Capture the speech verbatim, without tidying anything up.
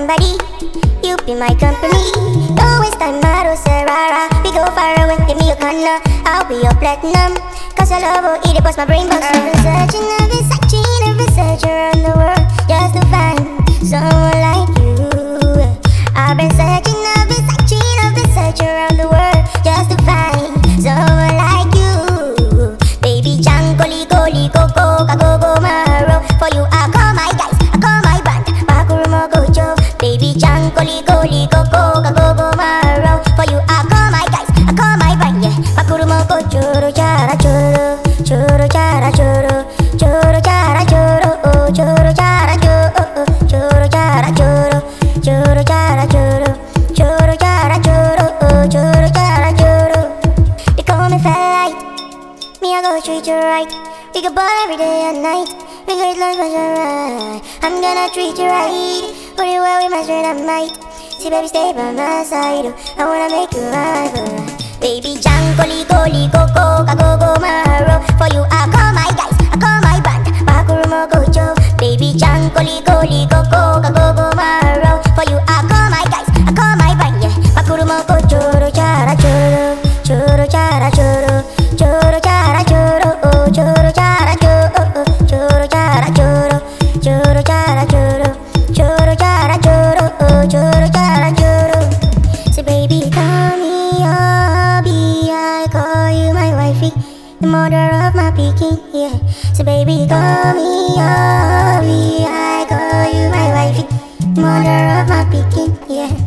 somebody, you be my company. Don't waste time, Maro Serrara. We go far away, give me your corner, I'll be your platinum. Cause your love will eat it, bust my brain box. I've been searching, I've been searching, I've been searching around the world just to find someone like you. I've been searching, I've been searching, I've been searching around the world just to find someone like you. Baby, Chankoli, Goli, Coco, Kagogo, Maro. For you, I call my guys, I call my band, Bakurumo Gojo. Baby, Chankoli, Goli, Coco, Kagogo, Maro. For you, I call my guys, I call my band, yeah. Bakurumo Gojo, Chara, Choro, Choro, Chara, Choro, Choro, Chara, Choro, oh, Choro, Chara, Choro, Choro, Chara, Choro, Choro, Chara, Choro, Choro, Chara, Choro, oh, Choro, Chara, Choro. They call me Fat Me, I go treat you right. We can ball every day and night. We good life was alright. I'm gonna treat you right. Put you where we measure that might. See, baby, stay by my side. I wanna make you right. Baby, Chankoli, Goli, Coco, Kagogo, Maro. For you, I call my guys, I call my band, Bakurumo Gojo. Baby, Chankoli, Goli, Coco, Kagogo, Maro. For you, I call my guys, I call my band, yeah. Bakurumo Gojo, Chara, Choro, Choro, Chara, Choro, Choro, Chara, Choro, oh, Choro, Chara, Choro, Choro, Chara, Choro, Choro, Chara, Choro, Choro, Chara, Choro, oh, Choro, Chara, Choro. So baby, call me hubby, I call you my wifey, the mother of my picking, yeah. So baby, call me hubby, I call you my wifey, mother of my picking, yeah.